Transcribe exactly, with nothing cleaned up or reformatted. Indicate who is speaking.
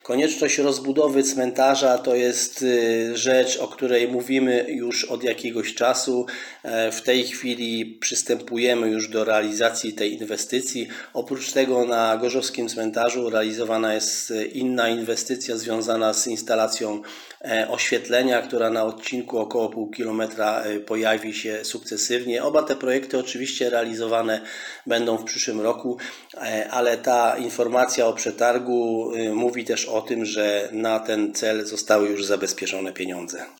Speaker 1: Konieczność rozbudowy cmentarza to jest rzecz, o której mówimy już od jakiegoś czasu. W tej chwili przystępujemy już do realizacji tej inwestycji. Oprócz tego na Gorzowskim Cmentarzu realizowana jest inna inwestycja związana z instalacją oświetlenia, która na odcinku około pół kilometra pojawi się sukcesywnie. Oba te projekty oczywiście realizowane będą w przyszłym roku, ale ta informacja o przetargu mówi też o tym, że na ten cel zostały już zabezpieczone pieniądze.